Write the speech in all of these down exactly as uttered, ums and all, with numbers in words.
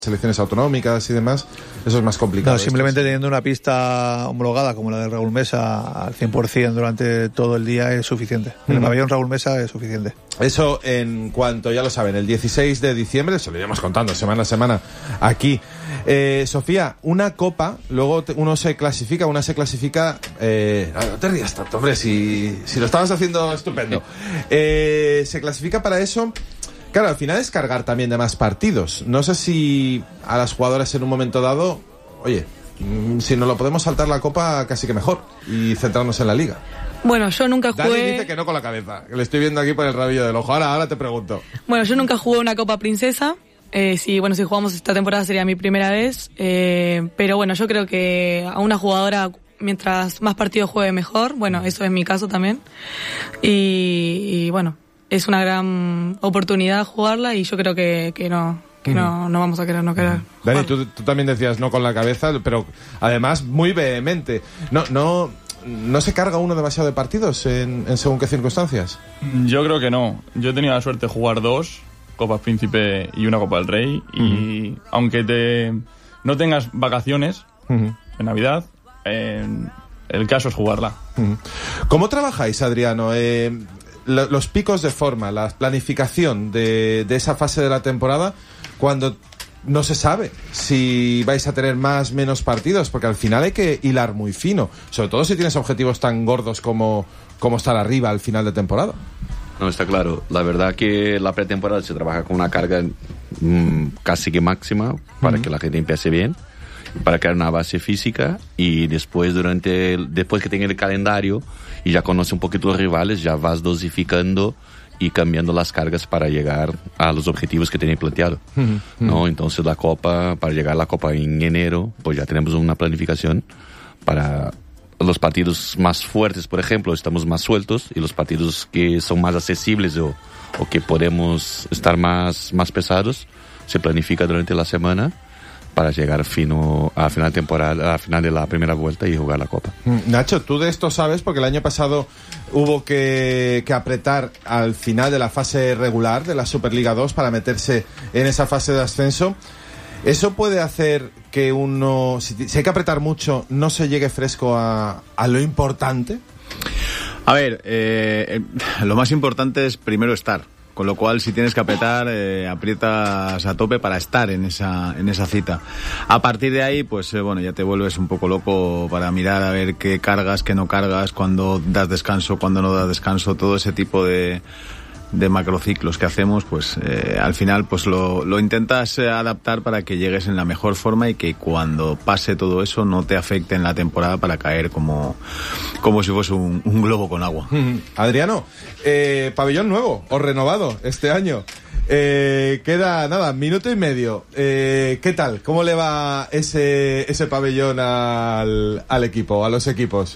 selecciones autonómicas y demás, eso es más complicado. No, simplemente teniendo una pista homologada como la de Raúl Mesa al cien por ciento durante todo el día es suficiente. En el pabellón Raúl Mesa es suficiente. Eso en cuanto, ya lo saben, el dieciséis de diciembre, se lo iremos contando semana a semana aquí. Eh, Sofía, una copa, luego uno se clasifica, una se clasifica... Eh, no te rías tanto, hombre, si, si lo estabas haciendo estupendo. Eh, se clasifica para eso... Claro, al final es cargar también de más partidos. No sé si a las jugadoras en un momento dado, oye, si nos lo podemos saltar la copa, casi que mejor, y centrarnos en la liga. Bueno, yo nunca jugué... Dani dice que no con la cabeza, que le estoy viendo aquí por el rabillo del ojo. Ahora, ahora te pregunto. Bueno, yo nunca jugué una Copa Princesa. Eh, sí, bueno, si jugamos esta temporada sería mi primera vez. Eh, pero bueno, yo creo que a una jugadora, mientras más partidos juegue, mejor. Bueno, eso es mi caso también. Y, y bueno... Es una gran oportunidad jugarla y yo creo que, que no que no, no vamos a querer no querer. Dani, tú, tú también decías no con la cabeza, pero además muy vehemente. No no no se carga uno demasiado de partidos en, en según qué circunstancias. Yo creo que no. Yo he tenido la suerte de jugar dos Copas Príncipe y una Copa del Rey y uh-huh. aunque te no tengas vacaciones uh-huh. en Navidad, eh, el caso es jugarla. Uh-huh. ¿Cómo trabajáis, Adriano? Eh, los picos de forma, la planificación de, de esa fase de la temporada cuando no se sabe si vais a tener más, menos partidos, porque al final hay que hilar muy fino, sobre todo si tienes objetivos tan gordos como, como estar arriba al final de temporada. No, está claro. La verdad que la pretemporada se trabaja con una carga mmm, casi que máxima para uh-huh. que la gente empiece bien, para crear una base física y después durante el, después que tenga el calendario y ya conoce un poquito los rivales, ya vas dosificando y cambiando las cargas para llegar a los objetivos que tenía planteado, uh-huh. ¿no? Entonces la Copa, para llegar a la Copa en enero, pues ya tenemos una planificación para los partidos más fuertes, por ejemplo, estamos más sueltos y los partidos que son más accesibles o, o que podemos estar más, más pesados, se planifica durante la semana para llegar fino a final de temporada, a final de la primera vuelta y jugar la Copa. Nacho, tú de esto sabes porque el año pasado hubo que, que apretar al final de la fase regular de la Superliga dos para meterse en esa fase de ascenso. ¿Eso puede hacer que uno, si, si hay que apretar mucho, no se llegue fresco a, a lo importante? A ver, eh, lo más importante es primero estar. Con lo cual, si tienes que apretar, eh, aprietas a tope para estar en esa en esa cita. A partir de ahí, pues eh, bueno, ya te vuelves un poco loco para mirar a ver qué cargas, qué no cargas, cuándo das descanso, cuándo no das descanso, todo ese tipo de de macrociclos que hacemos, pues eh, al final pues lo, lo intentas eh, adaptar para que llegues en la mejor forma y que cuando pase todo eso no te afecte en la temporada para caer como, como si fuese un, un globo con agua. Adriano, eh, pabellón nuevo o renovado este año. Eh, queda nada, minuto y medio. Eh, ¿Qué tal? ¿Cómo le va ese, ese pabellón al, al equipo, a los equipos?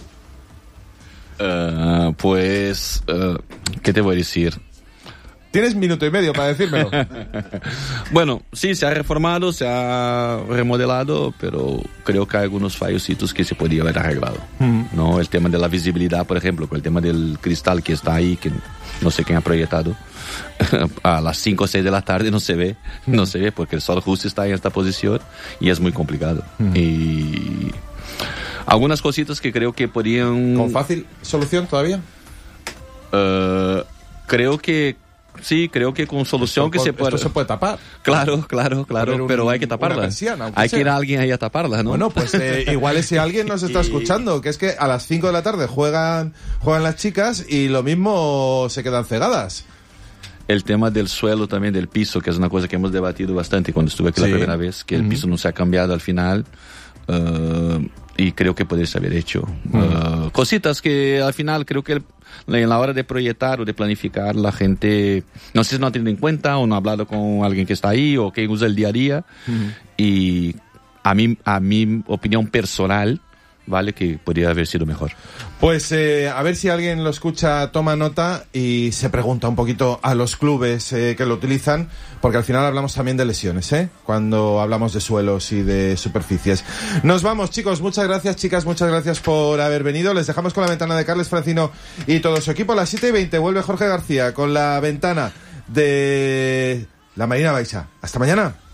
Uh, pues, uh, ¿qué te voy a decir? Tienes minuto y medio para decírmelo. Bueno, sí, se ha reformado, se ha remodelado, pero creo que hay algunos fallocitos que se podría haber arreglado. Uh-huh. ¿No? El tema de la visibilidad, por ejemplo, con el tema del cristal que está ahí, que no sé quién ha proyectado, a las cinco o seis de la tarde no se ve, uh-huh. no se ve porque el sol justo está en esta posición y es muy complicado. Uh-huh. Y algunas cositas que creo que podrían... ¿Con fácil solución todavía? Uh, creo que Sí, creo que con solución esto, que se puede... Esto se puede tapar. Claro, claro, claro, un, pero hay que taparla. Persiana, hay sea. que ir a alguien ahí a taparla, ¿no? Bueno, pues eh, igual es si alguien nos está escuchando, que es que a las cinco de la tarde juegan, juegan las chicas y lo mismo se quedan cegadas. El tema del suelo también, del piso, que es una cosa que hemos debatido bastante cuando estuve aquí sí. la primera vez, que el uh-huh. piso no se ha cambiado al final. Uh, y creo que podrías haber hecho uh, cositas que al final creo que el, en la hora de proyectar o de planificar la gente no sé si no ha tenido en cuenta o no ha hablado con alguien que está ahí o que usa el día a día uh-huh. y a mí a mi opinión personal vale que podría haber sido mejor. Pues eh, a ver si alguien lo escucha, toma nota y se pregunta un poquito a los clubes eh, que lo utilizan, porque al final hablamos también de lesiones, ¿eh? Cuando hablamos de suelos y de superficies. Nos vamos, chicos, muchas gracias, chicas, muchas gracias por haber venido. Les dejamos con la ventana de Carles Francino y todo su equipo. A las siete y veinte vuelve Jorge García con la ventana de la Marina Baixa. Hasta mañana.